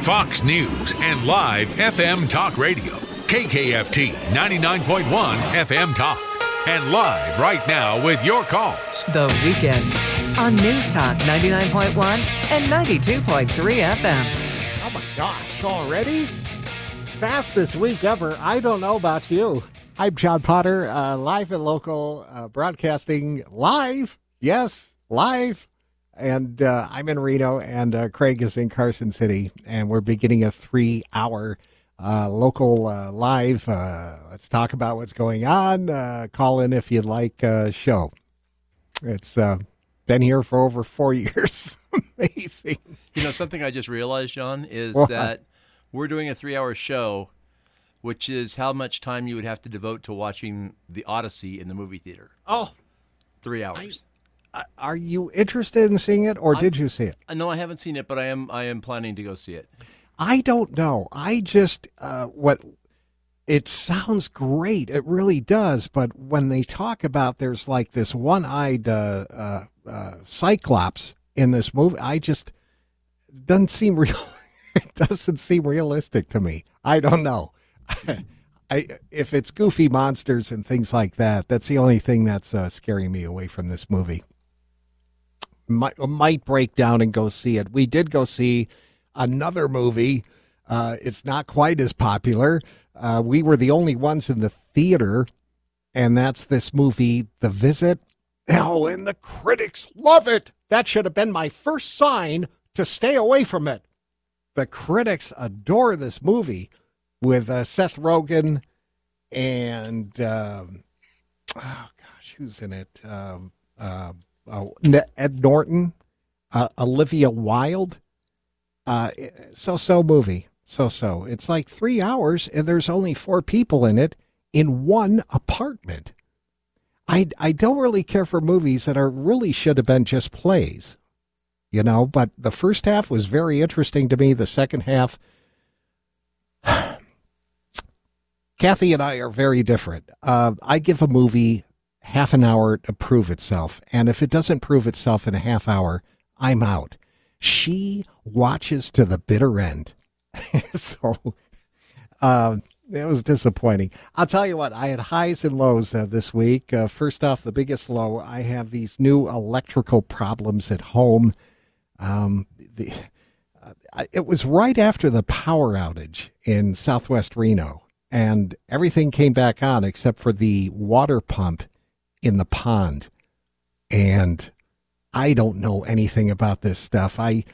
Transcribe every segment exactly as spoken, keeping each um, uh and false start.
Fox News and live F M talk radio. K K F T ninety-nine point one F M Talk. And live right now with your calls. The Weekend on News Talk ninety-nine point one and ninety-two point three F M. Oh my gosh, already? Fastest week ever. I don't know about you. I'm John Potter, uh, live and local, uh, broadcasting live. Yes, live. And uh, I'm in Reno, and uh, Craig is in Carson City, and we're beginning a three-hour uh, local uh, live. Uh, let's talk about what's going on. Uh, call in if you'd like uh, show. It's uh, been here for over four years. Amazing. You know, something I just realized, John, is What? that we're doing a three-hour show, which is how much time you would have to devote to watching The Odyssey in the movie theater. Oh, Three hours. I, are you interested in seeing it, or I'm- did you see it? Uh, No, I haven't seen it, but I am I am planning to go see it. I don't know. I just, uh, what, it sounds great. It really does. But when they talk about there's like this one-eyed uh, uh, uh, Cyclops in this movie, I just, doesn't seem real. It doesn't seem realistic to me. I don't know. I, if it's goofy monsters and things like that, that's the only thing that's uh, scaring me away from this movie. Might, might break down and go see it. We did go see another movie. Uh, it's not quite as popular. Uh, we were the only ones in the theater, and that's this movie, The Visit. Oh, and the critics love it. That should have been my first sign to stay away from it. The critics adore this movie with uh, Seth Rogen and, um, oh gosh, who's in it? Um, uh, oh, Ed Norton, uh, Olivia Wilde. Uh, so-so movie, so-so. It's like three hours, and there's only four people in it in one apartment. I, I don't really care for movies that are really should have been just plays, you know, but the first half was very interesting to me. The second half, Kathy and I are very different. Uh, I give a movie half an hour to prove itself, and if it doesn't prove itself in a half hour, I'm out. She watches to the bitter end. so uh, it was disappointing. I'll tell you what, I had highs and lows uh, this week. Uh, first off, the biggest low, I have these new electrical problems at home. Um, the, uh, it was right after the power outage in Southwest Reno, and everything came back on except for the water pump in the pond. And I don't know anything about this stuff. I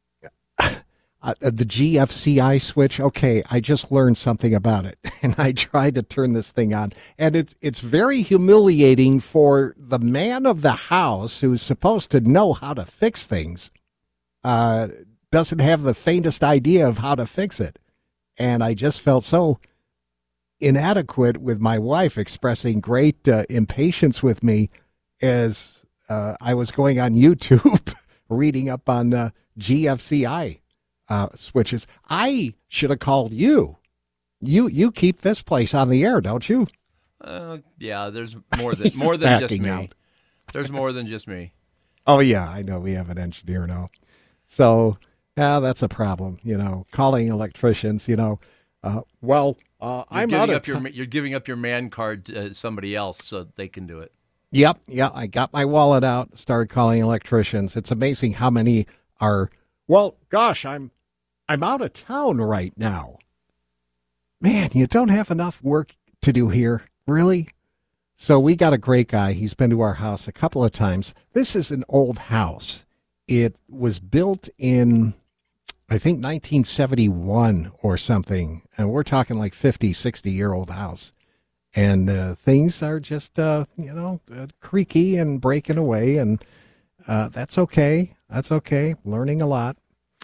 uh, the G F C I switch. Okay, I just learned something about it, and I tried to turn this thing on, and it's it's very humiliating for the man of the house who's supposed to know how to fix things. Uh, doesn't have the faintest idea of how to fix it, and I just felt so inadequate with my wife expressing great uh, impatience with me as uh, I was going on YouTube reading up on uh, G F C I uh, switches. I should have called you. You you keep this place on the air, don't you? Uh, yeah, there's more than more than just backing me. out. There's more than just me. Oh yeah, I know we have an engineer now. So yeah, that's a problem. You know, calling electricians. You know, uh, well. Uh, You're I'm giving out of up your ti- you're giving up your man card to uh, somebody else so they can do it. Yep, yeah. I got my wallet out, started calling electricians. It's amazing how many are. Well, gosh, I'm, I'm out of town right now. Man, you don't have enough work to do here, really. So we got a great guy. He's been to our house a couple of times. This is an old house. It was built in, I think, nineteen seventy-one or something. And we're talking like fifty, sixty year old house. And uh, things are just, uh, you know, uh, creaky and breaking away. And uh, that's okay. That's okay. Learning a lot.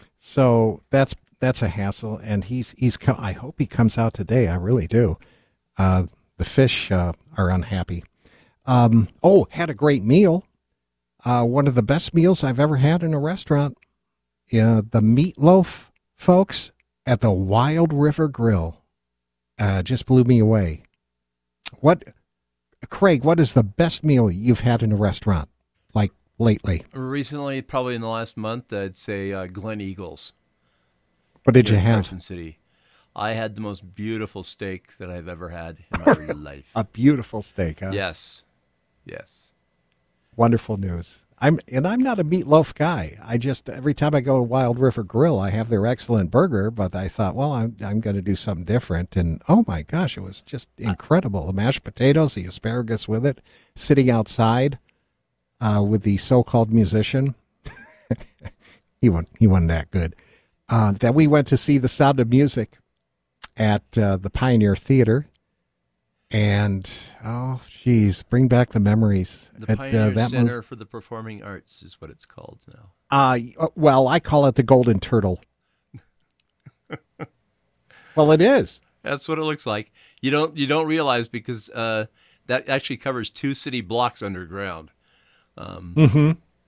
So that's that's a hassle. And he's, he's co- I hope he comes out today. I really do. Uh, the fish uh, are unhappy. Um, oh, had a great meal. Uh, one of the best meals I've ever had in a restaurant. Yeah, the meatloaf, folks, at the Wild River Grill uh, just blew me away. What, Craig, what is the best meal you've had in a restaurant, like lately? Recently, probably in the last month, I'd say uh, Glen Eagles. What did here you in have? Carson City. I had the most beautiful steak that I've ever had in my life. A beautiful steak, huh? Yes, yes. Wonderful news. I'm and I'm not a meatloaf guy. I just every time I go to Wild River Grill, I have their excellent burger. But I thought, well, I'm I'm going to do something different. And oh my gosh, it was just incredible. The mashed potatoes, the asparagus with it, sitting outside uh, with the so-called musician. he wasn't he wasn't that good. Uh, then we went to see The Sound of Music at uh, the Pioneer Theater. And, oh, geez, bring back the memories. The at, Pioneer uh, that Center mov- for the Performing Arts is what it's called now. Uh, well, I call it the Golden Turtle. Well, it is. That's what it looks like. You don't you don't realize because uh, that actually covers two city blocks underground. Um, Mm-hmm.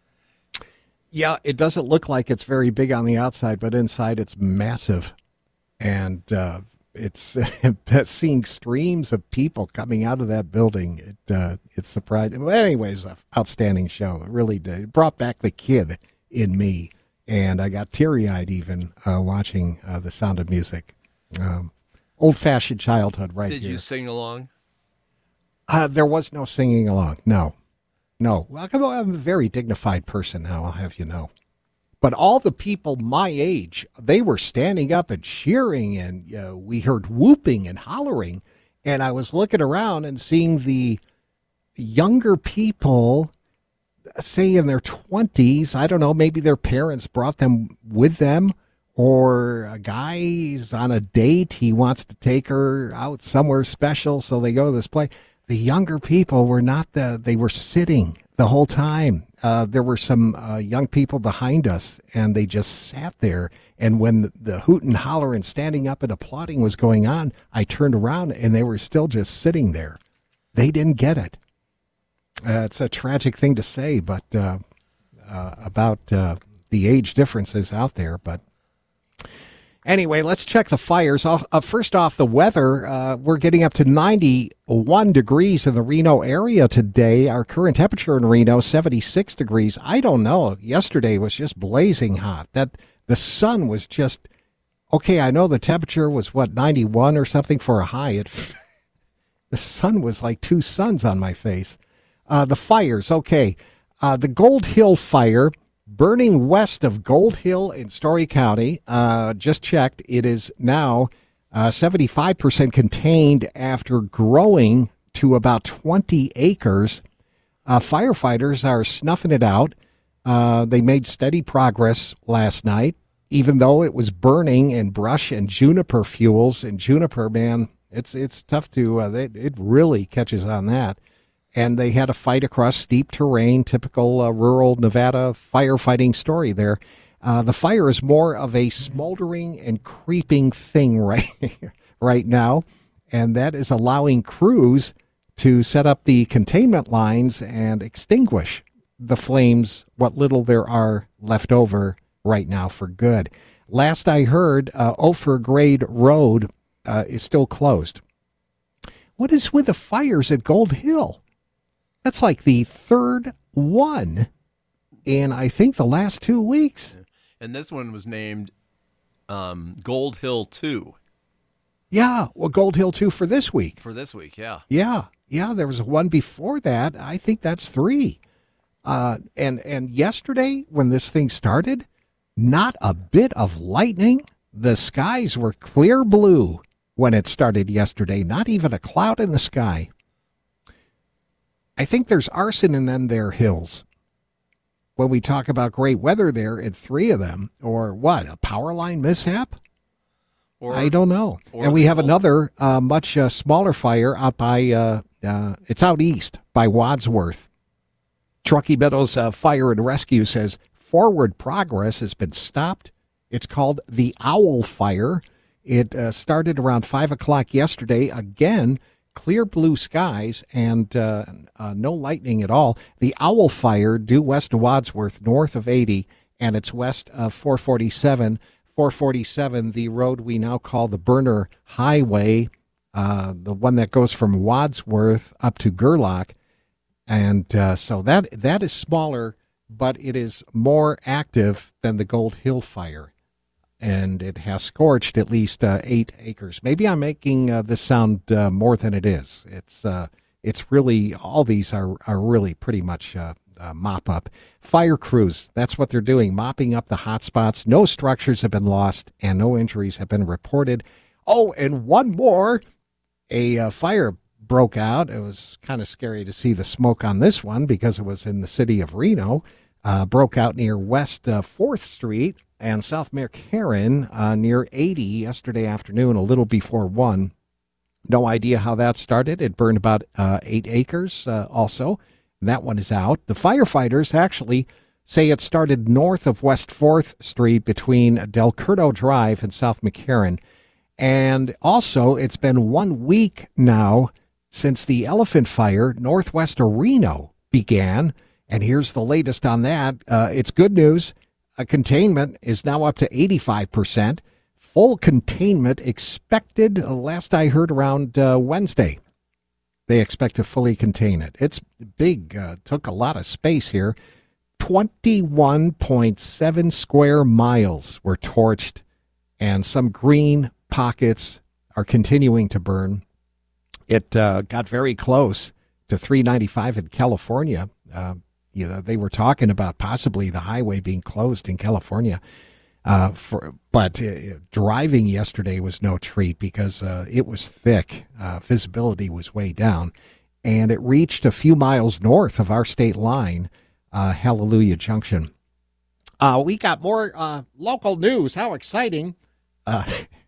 Yeah, it doesn't look like it's very big on the outside, but inside it's massive. And uh, it's seeing streams of people coming out of that building. It uh, it's surprising. Well, anyways, an outstanding show. It really did. It brought back the kid in me, and I got teary-eyed even uh, watching uh, The Sound of Music. Um, old-fashioned childhood right did here. you sing along? Uh, there was no singing along. No, no. Well, I'm a very dignified person now, I'll have you know. But all the people my age, they were standing up and cheering, and uh, we heard whooping and hollering. And I was looking around and seeing the younger people, say in their twenties, I don't know, maybe their parents brought them with them, or a guy's on a date, he wants to take her out somewhere special, so they go to this place. The younger people were not the, they were sitting the whole time. Uh, there were some uh, young people behind us, and they just sat there. And when the, the hoot and holler and standing up and applauding was going on, I turned around, and they were still just sitting there. They didn't get it. Uh, it's a tragic thing to say, but uh, uh, about uh, the age differences out there. But anyway, let's check the fires. Uh, first off, the weather. Uh, we're getting up to ninety-one degrees in the Reno area today. Our current temperature in Reno, seventy-six degrees. I don't know. Yesterday was just blazing hot. That the sun was just, okay, I know the temperature was, what, ninety-one or something for a high. It, the sun was like two suns on my face. Uh, the fires, okay. Uh, the Gold Hill fire, burning west of Gold Hill in Story County. Uh, just checked. It is now uh, seventy-five percent contained after growing to about twenty acres. Uh, firefighters are snuffing it out. Uh, they made steady progress last night, even though it was burning in brush and juniper fuels. And juniper, man, it's it's tough to, uh, it, it really catches on that. And they had a fight across steep terrain, typical uh, rural Nevada firefighting story there. Uh, the fire is more of a smoldering and creeping thing right, right now, and that is allowing crews to set up the containment lines and extinguish the flames, what little there are left over right now for good. Last I heard, uh, Ophir Grade Road uh, is still closed. What is with the fires at Gold Hill? That's like the third one in, I think, the last two weeks. And this one was named um, Gold Hill two. Yeah, well, Gold Hill two for this week. For this week, yeah. Yeah, yeah, there was one before that. I think that's three. Uh, and, and yesterday, when this thing started, not a bit of lightning. The skies were clear blue when it started yesterday. Not even a cloud in the sky. I think there's arson in them there hills. When we talk about great weather there in three of them, or what, a power line mishap? Or, I don't know. And we have another uh, much uh, smaller fire out by, uh, uh, it's out east by Wadsworth. Truckee Meadows uh, Fire and Rescue says forward progress has been stopped. It's called the Owl Fire. It uh, started around five o'clock yesterday. Again, clear blue skies and uh, uh, no lightning at all. The Owl Fire due west of Wadsworth, north of eighty, and it's west of four forty-seven. four forty-seven, the road we now call the Burner Highway, uh, the one that goes from Wadsworth up to Gerlach. And uh, so that that is smaller, but it is more active than the Gold Hill Fire. and it has scorched at least uh, eight acres. Maybe I'm making uh, this sound uh, more than it is. It's uh, it's really, all these are, are really pretty much uh, uh, mop up. Fire crews, that's what they're doing, mopping up the hot spots. No structures have been lost, and no injuries have been reported. Oh, and one more, a uh, fire broke out. It was kind of scary to see the smoke on this one because it was in the city of Reno. Uh, broke out near West uh, fourth Street and South McCarran uh, near eighty yesterday afternoon, a little before one. No idea how that started. It burned about uh, eight acres uh, also. That one is out. The firefighters actually say it started north of West fourth Street between Del Curto Drive and South McCarran. And also, it's been one week now since the elephant fire northwest of Reno began. And here's the latest on that. Uh, it's good news. A containment is now up to eighty-five percent. Full containment expected, uh, last I heard, around uh, Wednesday. They expect to fully contain it. It's big. Uh, took a lot of space here. twenty-one point seven square miles were torched, and some green pockets are continuing to burn. It uh, got very close to three ninety-five in California. Uh, you know, they were talking about possibly the highway being closed in California. Uh, for but uh, driving yesterday was no treat because uh, it was thick. Uh, visibility was way down, and it reached a few miles north of our state line, uh, Hallelujah Junction. Uh, we got more uh, local news. How exciting! Uh,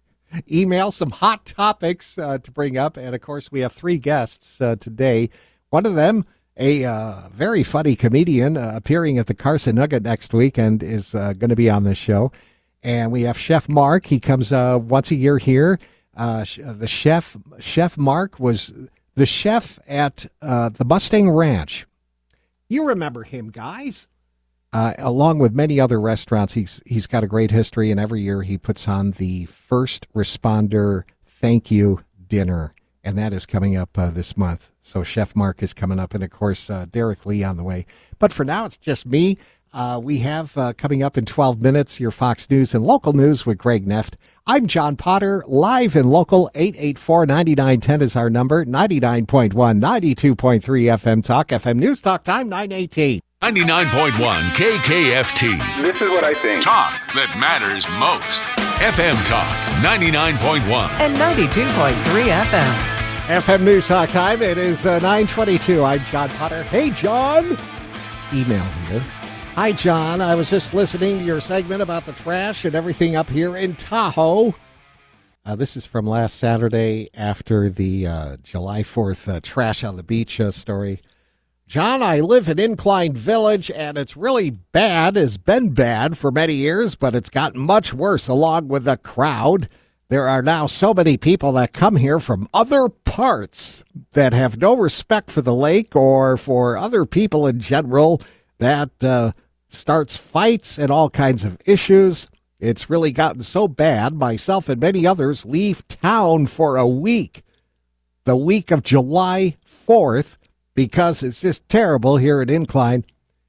email some hot topics uh, to bring up, and of course we have three guests uh, today. One of them, a uh, very funny comedian uh, appearing at the Carson Nugget next week and is uh, going to be on this show. And we have Chef Mark. He comes uh, once a year here. Uh, the chef, Chef Mark, was the chef at uh, the Mustang Ranch. You remember him, guys. Uh, along with many other restaurants, he's he's got a great history, and every year he puts on the First Responder Thank You Dinner, and that is coming up uh, this month. So Chef Mark is coming up, and of course uh, Derek Lee on the way. But for now, it's just me. Uh, we have uh, coming up in twelve minutes your Fox News and local news with Greg Neft. I'm John Potter, live and local. Eight eight four, nine nine one zero is our number. ninety-nine point one, ninety-two point three F M Talk. F M News Talk Time, nine eighteen. ninety-nine point one K K F T. This is what I think. Talk that matters most. F M Talk ninety-nine point one. And ninety-two point three F M. F M News Talk Time. It is uh, nine twenty-two. I'm John Potter. Hey, John. Email here. Hi, John. I was just listening to your segment about the trash and everything up here in Tahoe. Uh, this is from last Saturday after the uh, July fourth uh, trash on the beach uh, story. John, I live in Incline Village, and it's really bad. It's been bad for many years, but it's gotten much worse along with the crowd. There are now so many people that come here from other parts that have no respect for the lake or for other people in general that uh, starts fights and all kinds of issues. It's really gotten so bad, myself and many others leave town for a week, the week of July fourth, because it's just terrible here at Incline.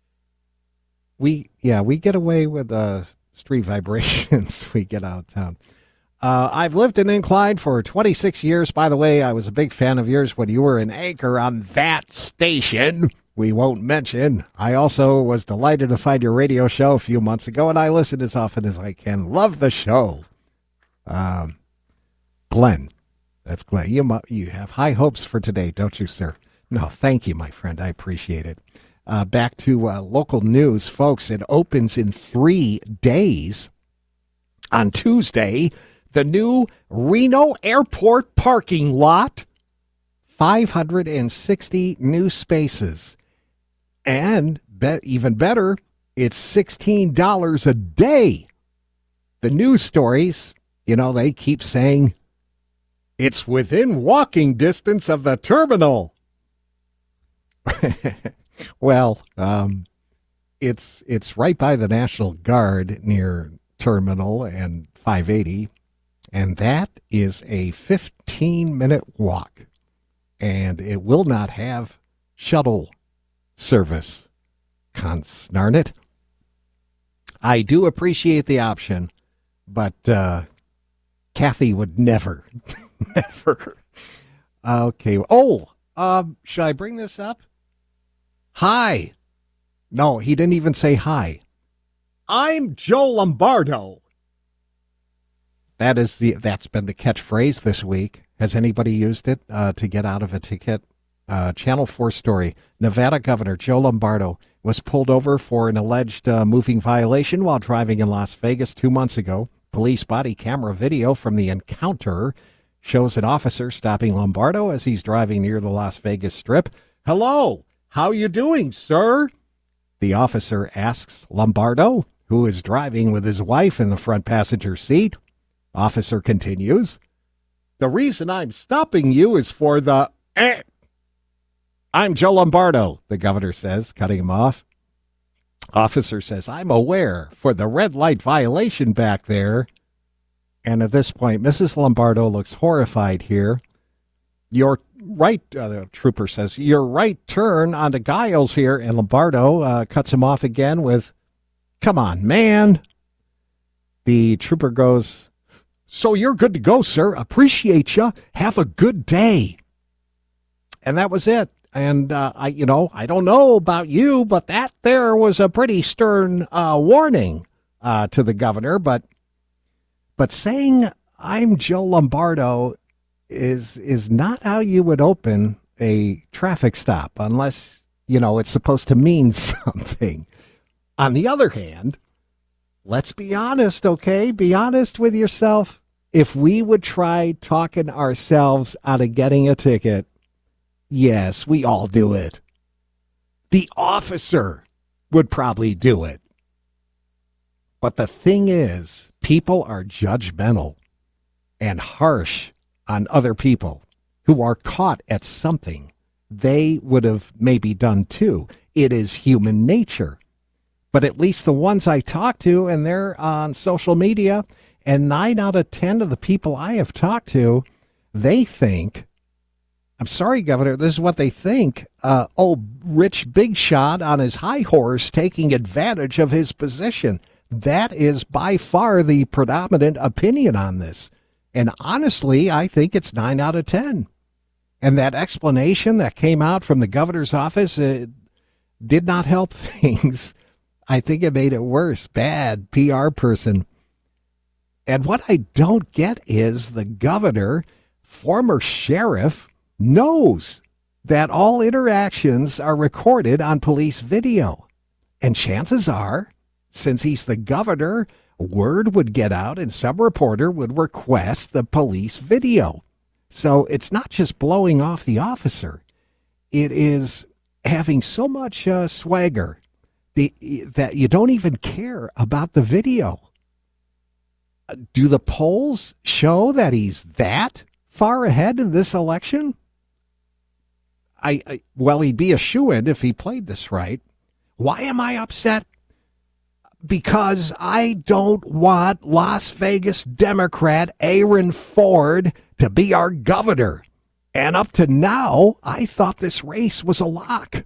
We, yeah, we get away with uh, street vibrations. We get out of town. Uh, I've lived in Incline for twenty-six years. By the way, I was a big fan of yours when you were an anchor on that station we won't mention. I also was delighted to find your radio show a few months ago, and I listen as often as I can. Love the show. Um, Glenn. That's Glenn. You, mu- you have high hopes for today, don't you, sir? No, thank you, my friend. I appreciate it. Uh, back to uh, local news, folks. It opens in three days. On Tuesday, the new Reno Airport parking lot. five hundred sixty new spaces. And bet even better, it's sixteen dollars a day. The news stories, you know, they keep saying it's within walking distance of the terminal. Well, um, it's it's right by the National Guard near Terminal and five eighty, and that is a fifteen-minute walk, and it will not have shuttle service. Consnarn it. I do appreciate the option, But uh, Kathy would never, never. Okay. Oh, um, should I bring this up? Hi. No, he didn't even say hi. I'm Joe Lombardo. That is the, that's been the catchphrase this week. Has anybody used it uh, to get out of a ticket? Uh, Channel four story. Nevada Governor Joe Lombardo was pulled over for an alleged uh, moving violation while driving in Las Vegas two months ago. Police body camera video from the encounter shows an officer stopping Lombardo as he's driving near the Las Vegas Strip. Hello, how you doing, sir? The officer asks Lombardo, who is driving with his wife in the front passenger seat. Officer continues, the reason I'm stopping you is for the... Eh. I'm Joe Lombardo, the governor says, cutting him off. Officer says, I'm aware for the red light violation back there. And at this point, Missus Lombardo looks horrified here. Your right, uh, the trooper says, your right turn onto Giles here. And Lombardo uh, cuts him off again with, come on, man. The trooper goes, so you're good to go, sir. Appreciate you. Have a good day. And that was it. And, uh, I, you know, I don't know about you, but that there was a pretty stern uh, warning uh, to the governor. But but saying I'm Joe Lombardo is is not how you would open a traffic stop unless, you know, it's supposed to mean something. On the other hand, let's be honest, okay? Be honest with yourself. If we would try talking ourselves out of getting a ticket, yes, we all do it. The officer would probably do it. But the thing is, people are judgmental and harsh on other people who are caught at something they would have maybe done too. It is human nature. But at least the ones I talk to, and they're on social media, and nine out of ten of the people I have talked to, they think, I'm sorry, Governor, this is what they think. Uh, oh, rich big shot on his high horse taking advantage of his position. That is by far the predominant opinion on this. And honestly, I think it's nine out of ten. And that explanation that came out from the governor's office uh, did not help things. I think it made it worse. Bad P R person. And what I don't get is the governor, former sheriff, knows that all interactions are recorded on police video. And chances are, since he's the governor, word would get out and some reporter would request the police video. So it's not just blowing off the officer. It is having so much uh, swagger the, that you don't even care about the video. Do the polls show that he's that far ahead in this election? I, I well, he'd be a shoo-in if he played this right. Why am I upset? Because I don't want Las Vegas Democrat Aaron Ford to be our governor. And up to now, I thought this race was a lock.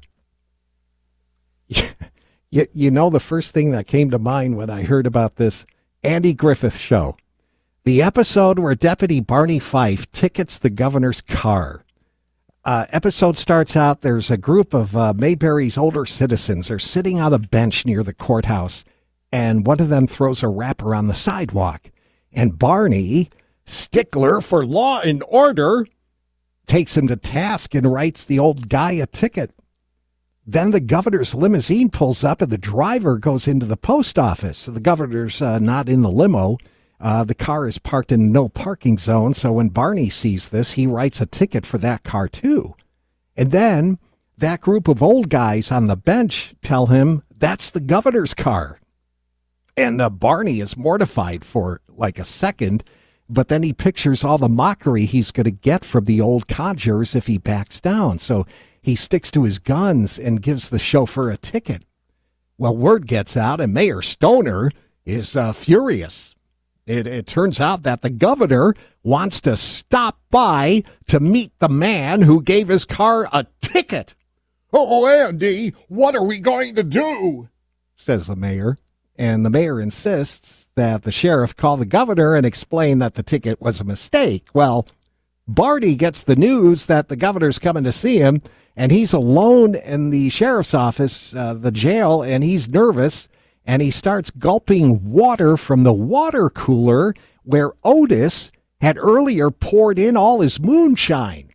you, you know, the first thing that came to mind when I heard about this Andy Griffith show, the episode where Deputy Barney Fife tickets the governor's car. Uh, episode starts out, there's a group of uh, Mayberry's older citizens. They're sitting on a bench near the courthouse, and one of them throws a wrapper on the sidewalk. And Barney, stickler for law and order, takes him to task and writes the old guy a ticket. Then the governor's limousine pulls up and the driver goes into the post office. So the governor's uh, not in the limo. Uh, the car is parked in no parking zone. So when Barney sees this, he writes a ticket for that car too. And then that group of old guys on the bench tell him that's the governor's car. And uh, Barney is mortified for like a second, but then he pictures all the mockery he's going to get from the old codgers if he backs down. So he sticks to his guns and gives the chauffeur a ticket. Well, word gets out, and Mayor Stoner is uh, furious. It, it turns out that the governor wants to stop by to meet the man who gave his car a ticket. Oh, Andy, what are we going to do? Says the mayor. And the mayor insists that the sheriff call the governor and explain that the ticket was a mistake. Well, Barney gets the news that the governor's coming to see him, and he's alone in the sheriff's office, uh, the jail, and he's nervous, and he starts gulping water from the water cooler where Otis had earlier poured in all his moonshine.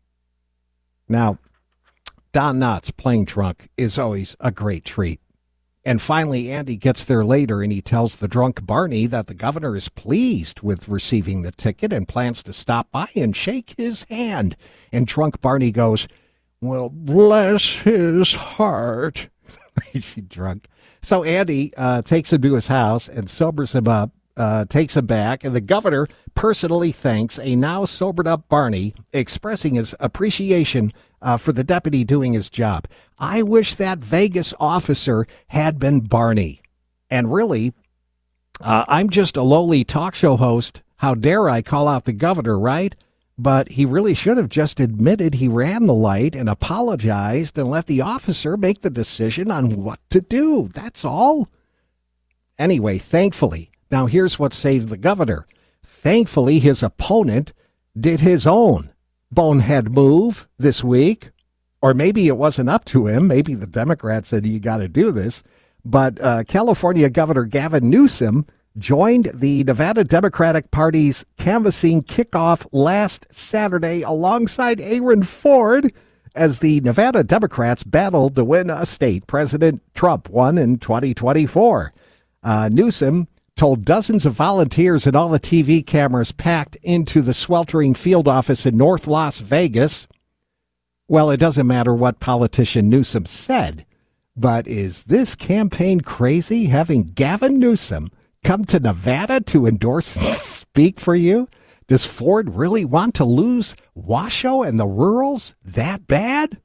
Now, Don Knotts playing drunk is always a great treat. And finally, Andy gets there later, and he tells the drunk Barney that the governor is pleased with receiving the ticket and plans to stop by and shake his hand. And drunk Barney goes, "Well, bless his heart." He's drunk. So Andy uh, takes him to his house and sobers him up, uh, takes him back, and the governor personally thanks a now sobered-up Barney, expressing his appreciation uh, for the deputy doing his job. I wish that Vegas officer had been Barney. And really, uh, I'm just a lowly talk show host. How dare I call out the governor, right? But he really should have just admitted he ran the light and apologized and let the officer make the decision on what to do. That's all. Anyway, thankfully, now here's what saved the governor. Thankfully, his opponent did his own bonehead move this week. Or maybe it wasn't up to him. Maybe the Democrats said, you got to do this. But uh, California Governor Gavin Newsom joined the Nevada Democratic Party's canvassing kickoff last Saturday alongside Aaron Ford as the Nevada Democrats battled to win a state. President Trump won in twenty twenty-four. Uh, Newsom told dozens of volunteers and all the T V cameras packed into the sweltering field office in North Las Vegas. Well, it doesn't matter what politician Newsom said, but is this campaign crazy having Gavin Newsom come to Nevada to endorse Speak for You? Does Ford really want to lose Washoe and the rurals that bad?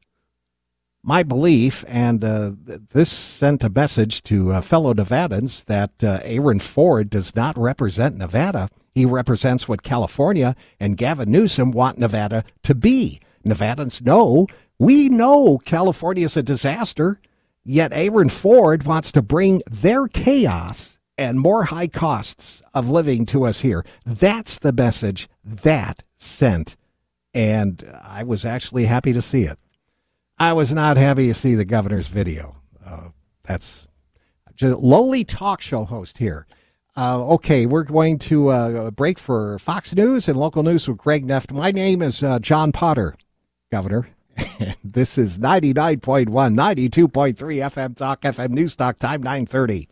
My belief, and uh, this sent a message to uh, fellow Nevadans, that uh, Aaron Ford does not represent Nevada. He represents what California and Gavin Newsom want Nevada to be. Nevadans know, we know California is a disaster, yet Aaron Ford wants to bring their chaos and more high costs of living to us here. That's the message that sent, and I was actually happy to see it. I was not happy to see the governor's video. Uh, that's just lowly talk show host here. Uh, okay, we're going to uh, break for Fox News and local news with Greg Neff. My name is uh, John Potter, Governor. And this is ninety-nine point one, ninety-two point three F M Talk, F M News Talk, time nine thirty.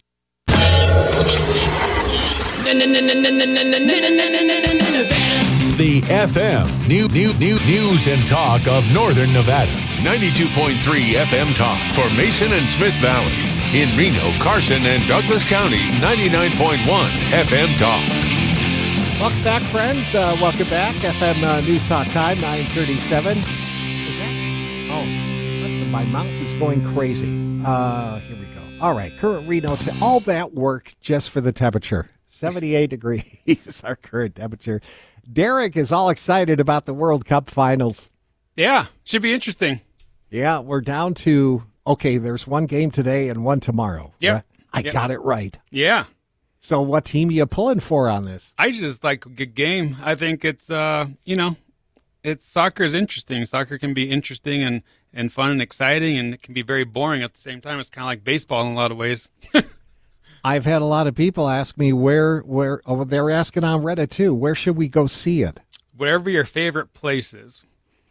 The F M new, new, new News and Talk of Northern Nevada. ninety-two point three F M Talk for Mason and Smith Valley. In Reno, Carson, and Douglas County, ninety-nine point one F M Talk. Welcome back, friends. Uh, welcome back. F M uh, News Talk time, nine thirty-seven. Is that? Oh, my mouse is going crazy. Uh, here we go. All right, current Reno, to all that work just for the temperature. seventy-eight degrees, our current temperature. Derek is all excited about the World Cup finals. Yeah, should be interesting. Yeah, we're down to, okay, there's one game today and one tomorrow. Yeah, right? I yep. got it right. Yeah. So what team are you pulling for on this? I just like a good game. I think it's, uh, you know, it's soccer is interesting. Soccer can be interesting and, and fun and exciting, and it can be very boring at the same time. It's kind of like baseball in a lot of ways. I've had a lot of people ask me where, where, oh, they're asking on Reddit too, where should we go see it? Wherever your favorite place is.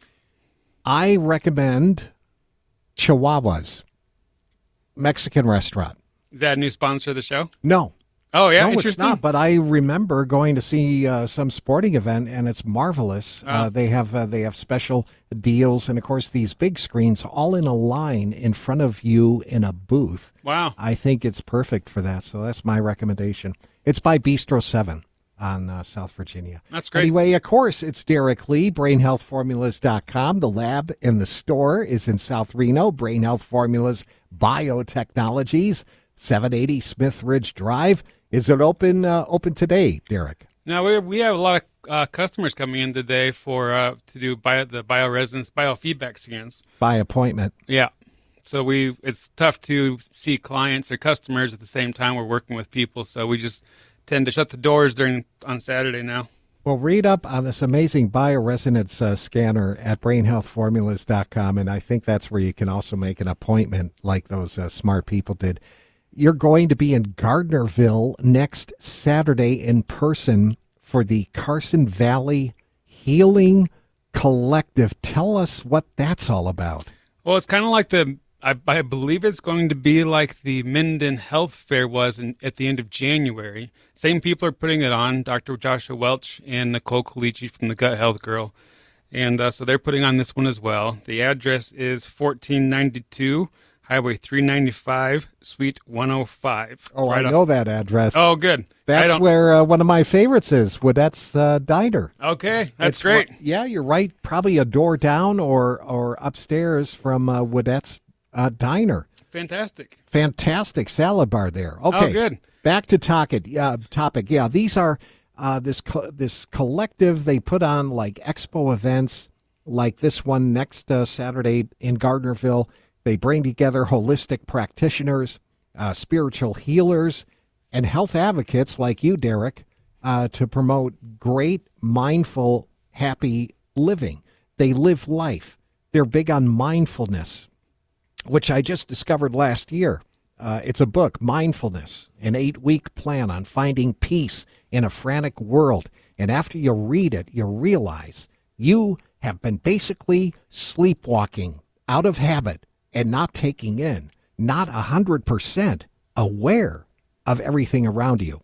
I recommend Chihuahuas, Mexican restaurant. Is that a new sponsor of the show? No. Oh, yeah, no, interesting. it's not, but I remember going to see uh, some sporting event, and it's marvelous. Oh. Uh, they have uh, they have special deals, and, of course, these big screens all in a line in front of you in a booth. Wow. I think it's perfect for that, so that's my recommendation. It's by Bistro seven on uh, South Virginia. That's great. Anyway, of course, it's Derek Lee, brain health formulas dot com. The lab in the store is in South Reno, Brain Health Formulas Biotechnologies, seven eighty Smith Ridge Drive. Is it open uh, open today, Derek? Now, we we have a lot of uh, customers coming in today for uh, to do bio, the bioresonance biofeedback scans. By appointment. Yeah. So we it's tough to see clients or customers at the same time we're working with people. So we just tend to shut the doors during on Saturday now. Well, read up on this amazing bioresonance uh, scanner at brain health formulas dot com, and I think that's where you can also make an appointment like those uh, smart people did. You're going to be in Gardnerville next Saturday in person for the Carson Valley Healing Collective. Tell us what that's all about. Well, it's kind of like the, I, I believe it's going to be like the Minden Health Fair was in, at the end of January. Same people are putting it on, Doctor Joshua Welch and Nicole Colici from the Gut Health Girl. And uh, so they're putting on this one as well. The address is fourteen ninety-two Highway three ninety-five, Suite one oh five. Oh, right I know up. that address. Oh, good. That's where uh, one of my favorites is, Woodette's uh, Diner. Okay, that's It's great. one- yeah, you're right. Probably a door down or, or upstairs from uh, Woodette's uh, Diner. Fantastic. Fantastic salad bar there. Okay, Oh, good. Back to topic. Uh, topic. Yeah, these are uh, this co- this collective. They put on like expo events, like this one next uh, Saturday in Gardnerville. They bring together holistic practitioners, uh, spiritual healers, and health advocates like you, Derek, uh, to promote great, mindful, happy living. They live life. They're big on mindfulness, which I just discovered last year. Uh, it's a book, Mindfulness, an eight-week plan on finding peace in a frantic world. And after you read it, you realize you have been basically sleepwalking out of habit and not taking in, not one hundred percent aware of everything around you.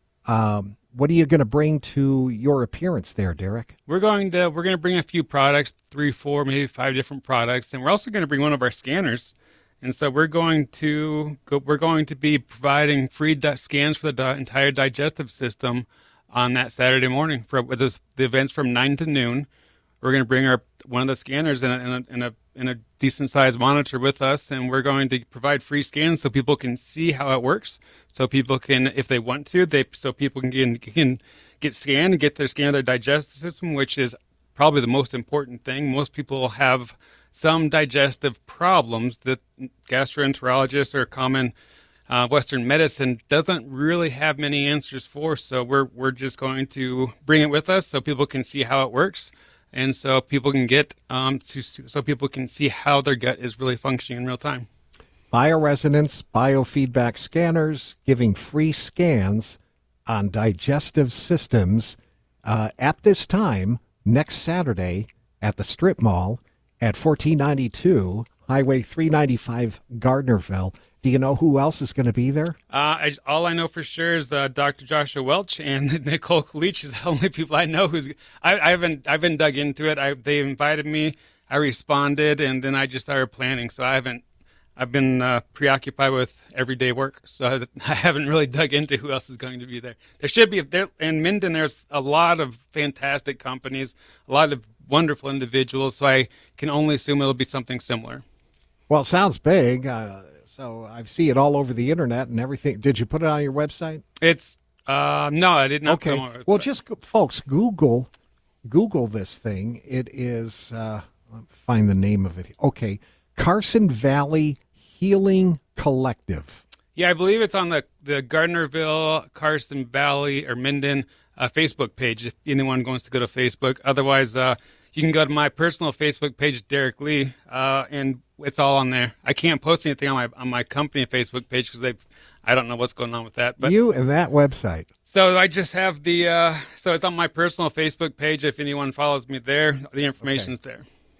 Um, what are you going to bring to your appearance there, Derek? We're going to we're going to bring a few products, three, four, maybe five different products, and we're also going to bring one of our scanners. And so we're going to go, we're going to be providing free di- scans for the di- entire digestive system on that Saturday morning for with this, the events from nine to noon. We're going to bring our one of the scanners in a, in a, in a in a decent sized monitor with us, and we're going to provide free scans so people can see how it works. So people can, if they want to, they so people can get, can get scanned and get their scan of their digestive system, which is probably the most important thing. Most people have some digestive problems that gastroenterologists or common uh, Western medicine doesn't really have many answers for. So we're we're just going to bring it with us so people can see how it works. And so people can get um, to, so people can see how their gut is really functioning in real time. Bioresonance, biofeedback scanners, giving free scans on digestive systems uh, at this time, next Saturday at the Strip Mall at fourteen ninety-two Highway three ninety-five, Gardnerville. Do you know who else is going to be there? Uh, I, all I know for sure is uh, Doctor Joshua Welch and Nicole Colici is the only people I know who's. I, I haven't. I've been dug into it. I, they invited me. I responded, and then I just started planning. So I haven't. I've been uh, preoccupied with everyday work, so I, I haven't really dug into who else is going to be there. There should be there in Minden. There's a lot of fantastic companies, a lot of wonderful individuals. So I can only assume it'll be something similar. Well, it sounds big. Uh, so I see it all over the internet and everything. Did you put it on your website? It's uh, no, I did not. Okay. Put it on my Well, website. just go- folks, Google, Google this thing. It is. Uh, I'll find the name of it. Okay, Carson Valley Healing Collective. Yeah, I believe it's on the, the Gardnerville, Carson Valley, or Minden uh, Facebook page if anyone wants to go to Facebook. Otherwise, uh, you can go to my personal Facebook page, Derek Lee, uh, and it's all on there. I can't post anything on my on my company Facebook page because they, I don't know what's going on with that. But You and that website. so I just have the uh, so it's on my personal Facebook page. If anyone follows me there, the information's there.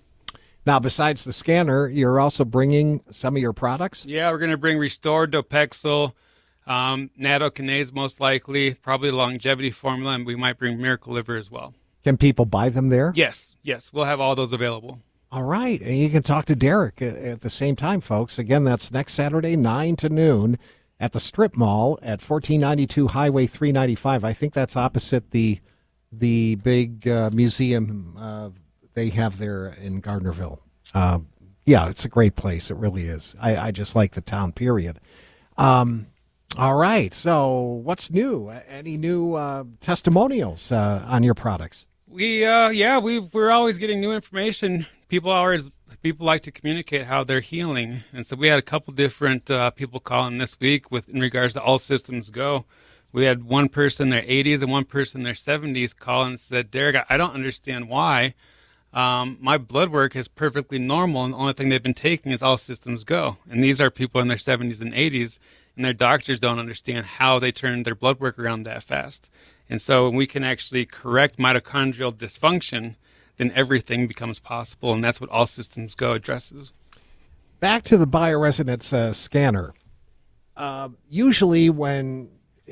Now, besides the scanner, you're also bringing some of your products? Yeah, we're going to bring Restore, Dopexil, um, Nattokinase most likely, probably longevity formula, and we might bring Miracle Liver as well. Can people buy them there? Yes, yes, we'll have all those available. All right. And you can talk to Derek at at the same time, folks. Again, that's next Saturday, nine to noon at the Strip Mall at fourteen ninety-two Highway three ninety-five. I think that's opposite the the big uh, museum uh, they have there in Gardnerville. Uh, yeah, it's a great place. It really is. I, I just like the town, period. Um, all right. So what's new? Any new uh, testimonials uh, on your products? We, uh, yeah, we we're always getting new information. People always people like to communicate how they're healing, and so we had a couple different uh, people calling this week with in regards to All Systems Go, We had one person in their eighties and one person in their seventies call and said, Derek, I don't understand why. Um, my blood work is perfectly normal, and the only thing they've been taking is all systems go. And these are people in their seventies and eighties, and their doctors don't understand how they turn their blood work around that fast. And so when we can actually correct mitochondrial dysfunction, then everything becomes possible, and that's what All Systems Go addresses. Back to the bioresonance uh, scanner. Uh, usually when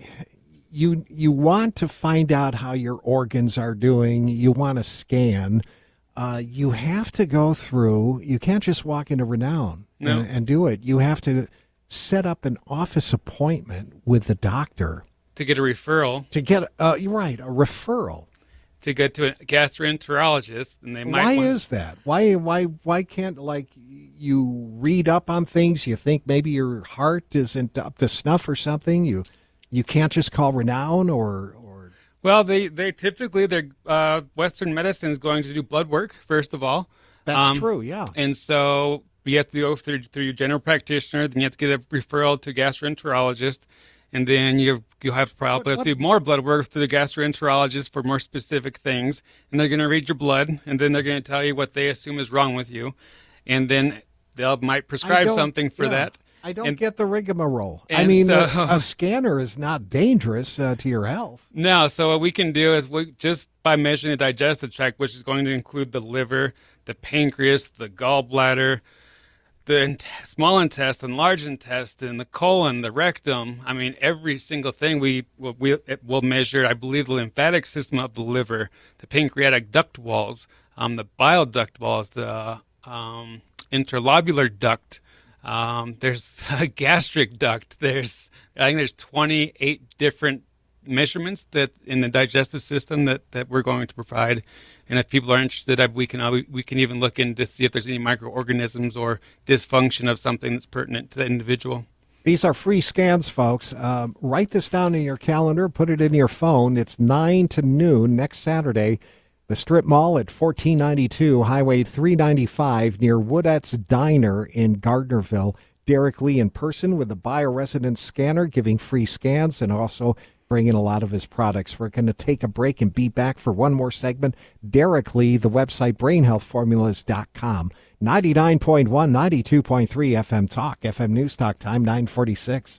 you you want to find out how your organs are doing, you want to scan, uh, you have to go through, you can't just walk into Renown No. and, and do it. You have to set up an office appointment with the doctor. To get a referral. To get, uh, you're right, a referral. To go to a gastroenterologist, and they might Why want, is that? Why why why can't, like, you read up on things, you think maybe your heart isn't up to snuff or something, you you can't just call Renown or or Well, they, they typically, their uh, Western medicine is going to do blood work, first of all. That's Um, true, yeah. And so you have to go through, through your general practitioner, then you have to get a referral to a gastroenterologist, and then you you'll have to probably have to do more blood work through the gastroenterologist for more specific things, and they're going to read your blood, and then they're going to tell you what they assume is wrong with you, and then they'll might I prescribe don't- something for yeah, that. I don't And- get the rigmarole. I and mean, so- a, a scanner is not dangerous uh, to your health. No, so what we can do is we just by measuring the digestive tract, which is going to include the liver, the pancreas, the gallbladder, the int- small intestine, large intestine, the colon, the rectum. I mean, every single thing we will we it will measure. I believe the lymphatic system of the liver, the pancreatic duct walls, um, the bile duct walls, the um, interlobular duct. Um, there's a gastric duct. There's I think there's twenty-eight different measurements that in the digestive system that, that we're going to provide. And if people are interested, I- we can uh, we can even look in to see if there's any microorganisms or dysfunction of something that's pertinent to the individual. These are free scans, folks. Um, write this down in your calendar. Put it in your phone. It's nine to noon next Saturday. The Strip Mall at fourteen ninety-two Highway three ninety-five near Woodette's Diner in Gardnerville. Derek Lee in person with the bioresonance scanner, giving free scans and also bringing a lot of his products. We're going to take a break and be back for one more segment. Derek Lee, the website brain health formulas dot com. ninety-nine point one, ninety-two point three F M Talk. F M News Talk time, nine forty-six.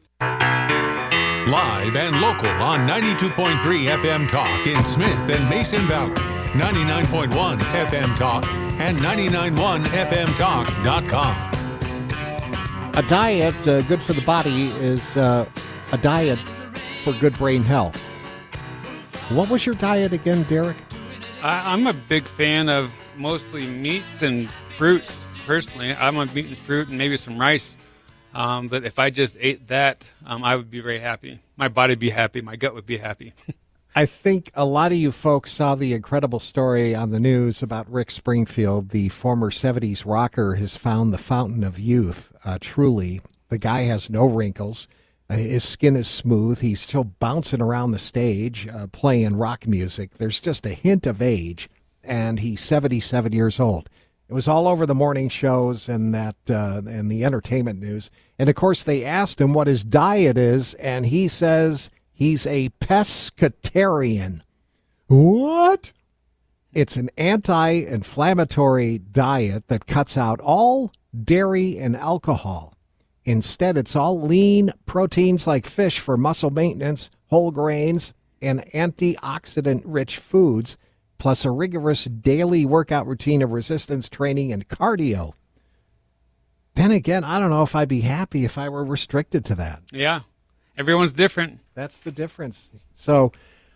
Live and local on ninety-two point three F M Talk in Smith and Mason Valley, ninety-nine point one F M Talk, and ninety-nine point one F M talk dot com. A diet uh, good for the body is uh, a diet for good brain health. What was your diet again, Derek? I, I'm a big fan of mostly meats and fruits. Personally, I'm on meat and fruit and maybe some rice. Um, but if I just ate that, um, I would be very happy. My body would be happy. My gut would be happy. I think a lot of you folks saw the incredible story on the news about Rick Springfield, the former seventies rocker, has found the fountain of youth. Uh, truly, the guy has no wrinkles. Uh, his skin is smooth. He's still bouncing around the stage, uh, playing rock music. There's just a hint of age, and he's seventy-seven years old. It was all over the morning shows and that uh, and the entertainment news. And, of course, they asked him what his diet is, and he says he's a pescatarian. What? It's an anti-inflammatory diet that cuts out all dairy and alcohol. Instead, it's all lean proteins like fish for muscle maintenance, whole grains, and antioxidant-rich foods, plus a rigorous daily workout routine of resistance training and cardio. Then again, I don't know if I'd be happy if I were restricted to that. Yeah. Everyone's different. That's the difference. So,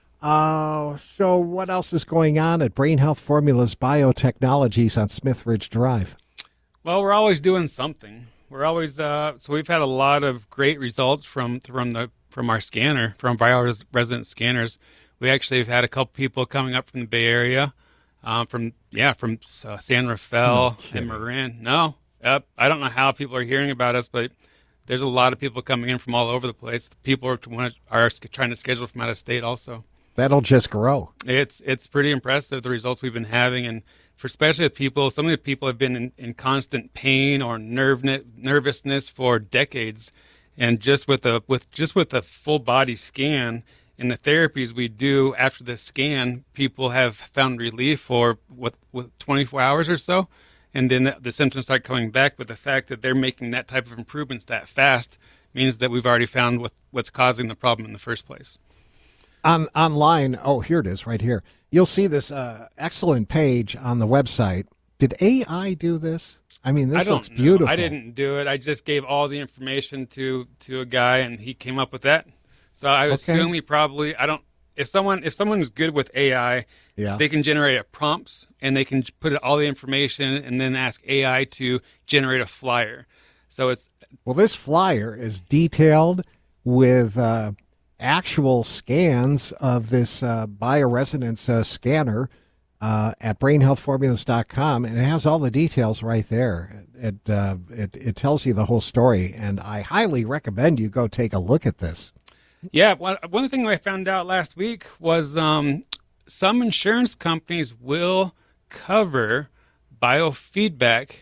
uh, so what else is going on at Brain Health Formulas Biotechnologies on Smith Ridge Drive? Well, we're always doing something. We're always uh, so we've had a lot of great results from from the from our scanner, from bioresonance scanners. We actually have had a couple people coming up from the Bay Area, um, from yeah, from uh, San Rafael No and Marin. No, uh, I don't know how people are hearing about us, but there's a lot of people coming in from all over the place. People are are trying to schedule from out of state also. That'll just grow. It's it's pretty impressive, the results we've been having, and for especially with people, some of the people have been in, in constant pain or nerve nervousness for decades, And just with a with just with a full body scan and the therapies we do after the scan, people have found relief for what with twenty-four hours or so, and then the, the symptoms start coming back. But the fact that they're making that type of improvements that fast means that we've already found what, what's causing the problem in the first place. On online, oh, here it is, right here. You'll see this uh, excellent page on the website. Did A I do this? I mean, this I don't looks know. beautiful. I didn't do it. I just gave all the information to to a guy, and he came up with that. So I Okay. assume he probably. I don't. If someone if someone's good with A I, Yeah. they can generate a prompts, and they can put all the information, and then ask A I to generate a flyer. So it's Well, this flyer is detailed with uh, actual scans of this uh, bioresonance uh, scanner uh, at brain health formulas dot com, and it has all the details right there. It, uh, it it tells you the whole story, and I highly recommend you go take a look at this. Yeah, one, one thing I found out last week was um, some insurance companies will cover biofeedback.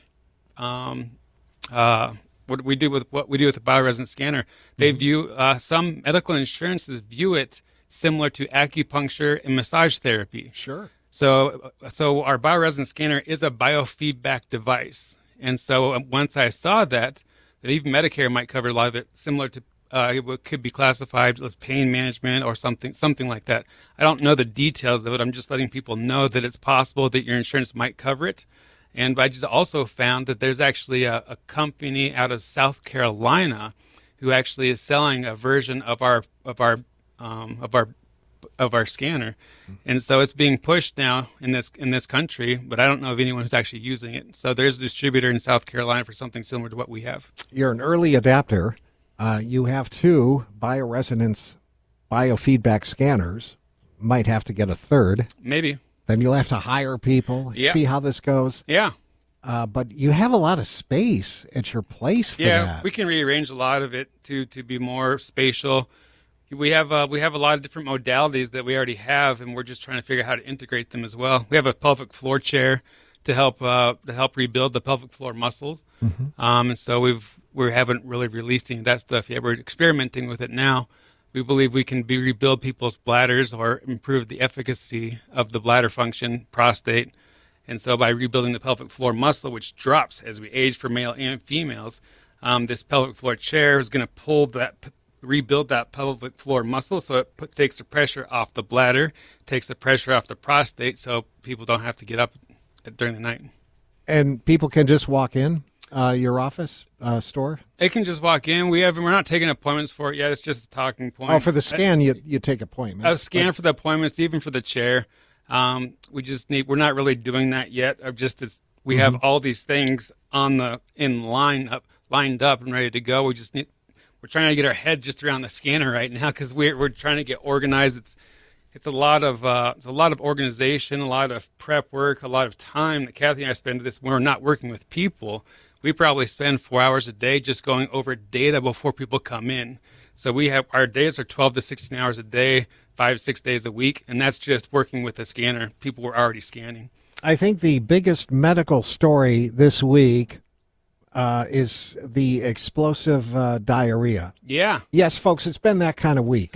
Um, uh, what we do with what we do with the bioresonance scanner, they view uh, some medical insurances view it similar to acupuncture and massage therapy. Sure. So, so our bioresonance scanner is a biofeedback device, and so once I saw that, that even Medicare might cover a lot of it, similar to uh, it could be classified as pain management or something, something like that. I don't know the details of it. I'm just letting people know that it's possible that your insurance might cover it. And I just also found that there's actually a, a company out of South Carolina who actually is selling a version of our of our um, of our of our scanner, and so it's being pushed now in this in this country. But I don't know of anyone who's actually using it. So there's a distributor in South Carolina for something similar to what we have. You're an early adapter. Uh, you have two bioresonance biofeedback scanners. Might have to get a third. Maybe. Then you'll have to hire people, Yeah. see how this goes. Yeah. Uh, but you have a lot of space at your place for Yeah, that. we can rearrange a lot of it to to be more spatial. We have uh, we have a lot of different modalities that we already have, and we're just trying to figure out how to integrate them as well. We have a pelvic floor chair to help uh, to help rebuild the pelvic floor muscles, Mm-hmm. um, and so we've we haven't really released any of that stuff yet. We're experimenting with it now. We believe we can be rebuild people's bladders or improve the efficacy of the bladder function, prostate. And so by rebuilding the pelvic floor muscle, which drops as we age for male and females, um, this pelvic floor chair is going to pull that, p- rebuild that pelvic floor muscle so it put, takes the pressure off the bladder, takes the pressure off the prostate so people don't have to get up during the night. And people can just walk in uh, your office uh, store? They can just walk in. We have, we're not taking appointments for it yet. It's just a talking point. Oh, for the scan, you you take appointments. A scan for the appointments, even for the chair. Um, we just need. We're not really doing that yet. I've just it's, we have all these things on the in line up, lined up and ready to go. We just need. We're trying to get our head just around the scanner right now because we're we're trying to get organized. It's it's a lot of uh, it's a lot of organization, a lot of prep work, a lot of time that Kathy and I spend this. When we're not working with people, we probably spend four hours a day just going over data before people come in. So we have our days are twelve to sixteen hours a day, five, six days a week, and that's just working with the scanner. People were already scanning. I think the biggest medical story this week uh, is the explosive uh, diarrhea. Yeah. Yes, folks, it's been that kind of week.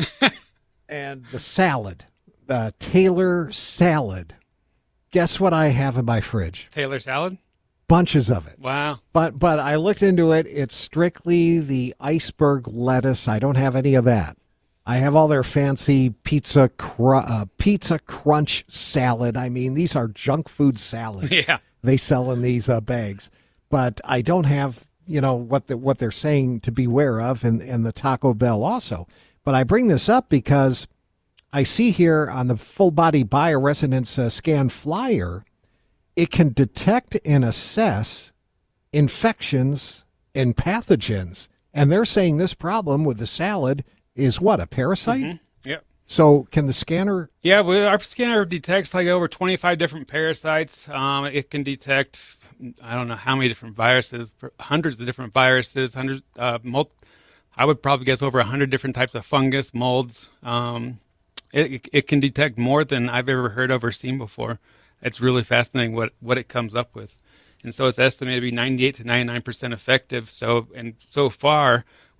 And the salad, the Taylor salad. Guess what I have in my fridge? Taylor salad? Bunches of it. Wow. But but I looked into it. It's strictly the iceberg lettuce. I don't have any of that. I have all their fancy pizza cr- uh, pizza crunch salad. I mean, these are junk food salads. Yeah. They sell in these uh, bags. But I don't have, you know, what the, what they're saying to beware of in, in the Taco Bell also. But I bring this up because I see here on the full body bioresonance uh, scan flyer, it can detect and assess infections and pathogens. And they're saying this problem with the salad is what, a parasite? Mm-hmm. Yep. So can the scanner? Yeah, well, our scanner detects like over twenty-five different parasites. Um, it can detect, I don't know how many different viruses, hundreds of different viruses, hundreds, uh, mul- I would probably guess over one hundred different types of fungus, molds. Um, it, it can detect more than I've ever heard of or seen before. It's really fascinating what, what it comes up with. And so it's estimated to be ninety-eight to ninety-nine percent effective. So, and so far,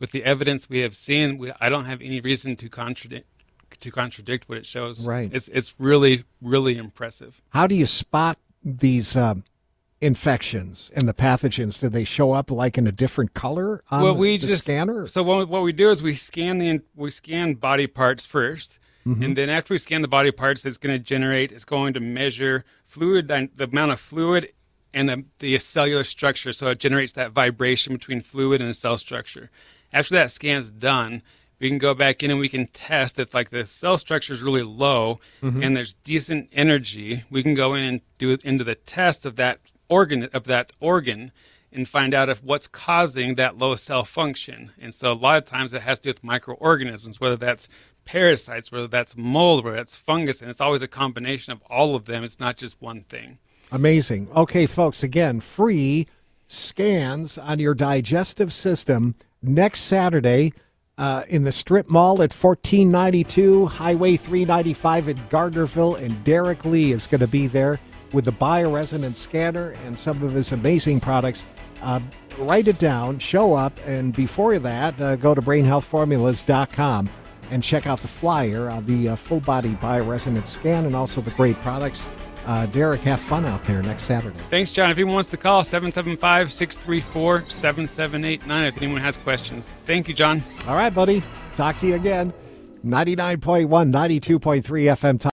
with the evidence we have seen, we, I don't have any reason to contradict to contradict what it shows. Right. It's it's really, really impressive. How do you spot these um, infections and the pathogens? Do they show up like in a different color on well, the, we the just, scanner? So what, what we do is we scan the we scan body parts first, mm-hmm. and then after we scan the body parts, it's going to generate. It's going to measure fluid, the amount of fluid, and the, the cellular structure. So it generates that vibration between fluid and cell structure. After that scan's done, we can go back in and we can test if like the cell structure is really low mm-hmm. and there's decent energy. We can go in and do it into the test of that organ of that organ and find out if what's causing that low cell function. And so a lot of times it has to do with microorganisms, whether that's parasites, whether that's mold, whether that's fungus, and it's always a combination of all of them. It's not just one thing. Amazing. Okay, folks, again, free scans on your digestive system next Saturday. Uh, in the Strip Mall at fourteen ninety-two, Highway three ninety-five at Gardnerville, and Derek Lee is going to be there with the bioresonance scanner and some of his amazing products. Uh, write it down, show up, and before that, uh, go to brain health formulas dot com and check out the flyer of the uh, full-body bioresonance scan and also the great products. Uh, Derek, have fun out there next Saturday. Thanks, John. If anyone wants to call, seven seven five, six three four, seven seven eight nine if anyone has questions. Thank you, John. All right, buddy. Talk to you again. ninety-nine point one, ninety-two point three F M.